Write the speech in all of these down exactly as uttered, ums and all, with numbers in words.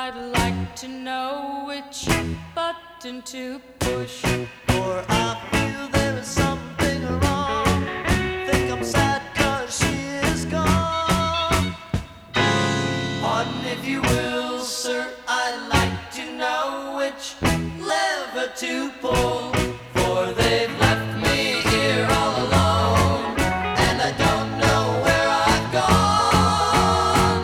I'd like to know which button to push. For I feel there is something wrong. Think I'm sad 'cause she is gone. Pardon if you will, sir, I'd like to know which lever to pull. For they've left me here all alone, and I don't know where I've gone.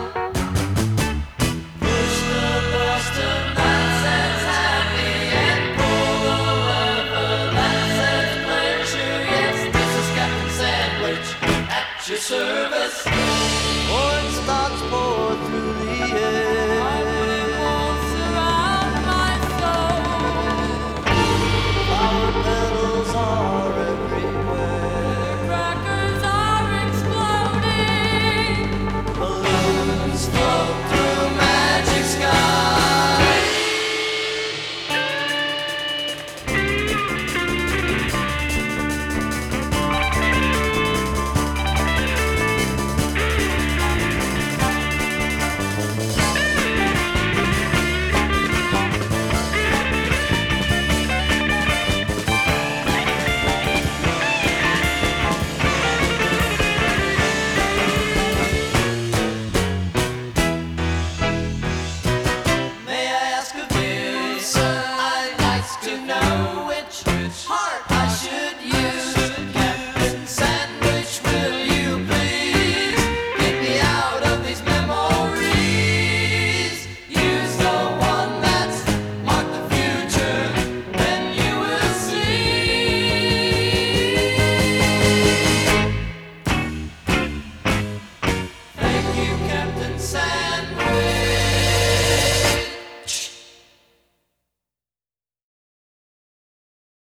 Push the button that says happy and pull the lever that says pleasure. Yes, this is Captain Sandwich at your service. Orange starts pour through the air. Ivory walls surround my soul. Flower petals are everywhere. Crackers are exploding. Balloons float through magic sky. May I ask of you, sir? I'd like to know which heart I should use. Captain Sandwich, will you please get me out of these memories? Use the one that's marked the future, then you will see. Thank you, Captain Sandwich.